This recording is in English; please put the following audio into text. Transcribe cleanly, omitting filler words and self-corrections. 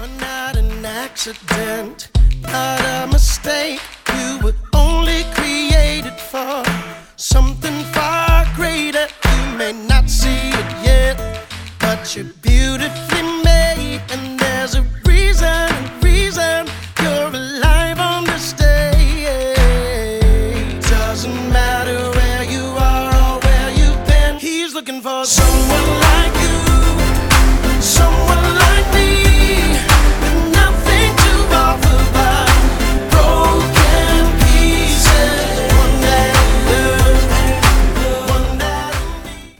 You're not an accident, not a mistake. You were only created for something